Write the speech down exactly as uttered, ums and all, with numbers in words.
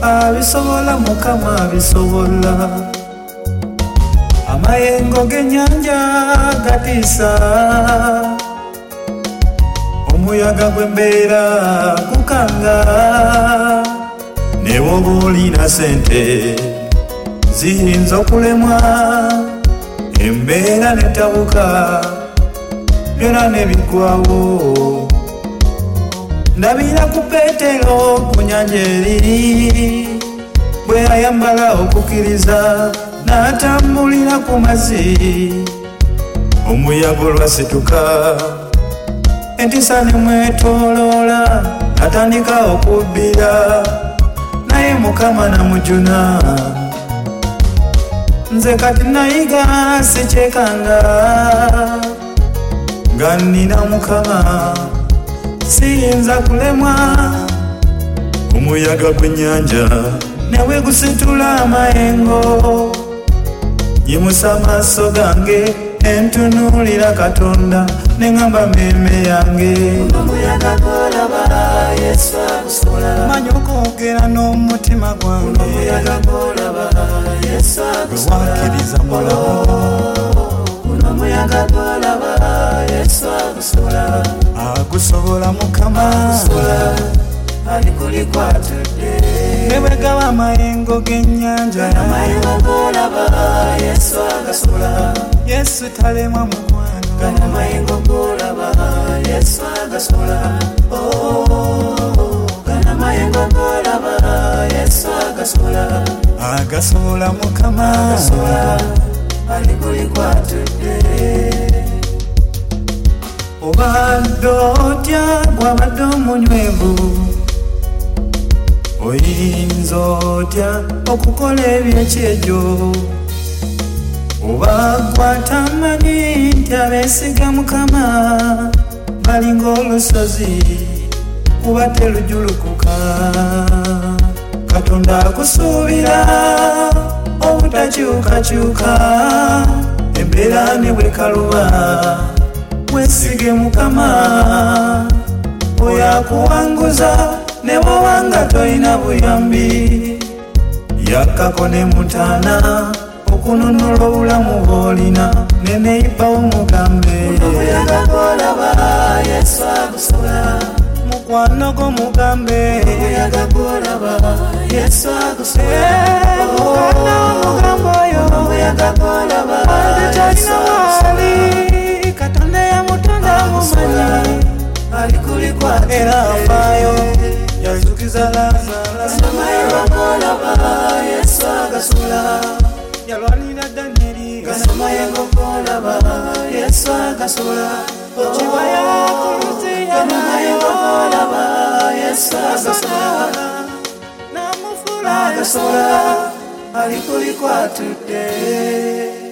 abisobola Mukama abisobola. Amayengo g'ennyanja gatiisa, omuyaga gw'embeera gukanga. Ne bw'oba olina sente ziyinza okulemwa, embeera netabuka byonna ne biggwawo. Ndabira ku Peetero ku nnyanja eri, bwe yayambala okukkiriza n'atambulira ku mazzi, omuyaga olwasituka entiisa ne mwetooloola, atandika okubbira naye Mukama namujuna. Nze kati nayiga sikyekanga, nga nnina Mukama siyinza kulemwa. Omuyaga gw'ennyanja newe gusitula amayengo, nyimusa amaaso gange entunuulira Katonda, neŋŋamba mmeeme yange. Omuyaga gw'olaba Yesu agusobola. Manyi okwogera n'omutima gwange, omuyaga gw'olaba Yesu agusobola. Bwe wakkiriza Guno omuyaga gw'olaba Yesu agusobola. agusobola Mukama agusobola, ali kulikwatudde. ne bwe gaba amayengo g'ennyanja, amayengo gw'olaba Yesu agasobola. Yesu talemwa mukwano. Gano amayengo gw'olaba Yesu agasobola. Gano amayengo gw'olaba Yesu agasobola. agasobola Mukama agasobola, ali kulikwatudde. Obadde otya bw'abadde omunywevu, oyinza otya okukola eby'ekyejo? Oba gwatamanyi nti abeesiga Mukama balinga olusozi kuba terujulukuka. Katonda akusuubira obutakyukakyuka, embeera ne bwe kaluba weesige Mukama, oyo akuwanguza ne bw'obanga toyina buyambi. Yakkako ne mutaana okununula obulamu bw'olina, ne neyibawo mugambe. Omuyaga gw'olaba Yesu agusobola. Mukwano gwo mugambe. Omuyaga gw'olaba Yesu agusobola. Mukwana omugambe oyo, omuyaga gw'olaba Yesu agusobola. Katonda yamutonda amumanyi, ali kulikwatudde. era afaayo yazukiza Lazaro. Omuyaga gw'olaba Yesu agasobola. Yalwanira Danyeri. Omuyaga gw'olaba Yesu agasobola. Kibaya ku Luziya Omuyaga gw'olaba Yesu agasobola. n'amufuula agasobola, ali kulikwatudde.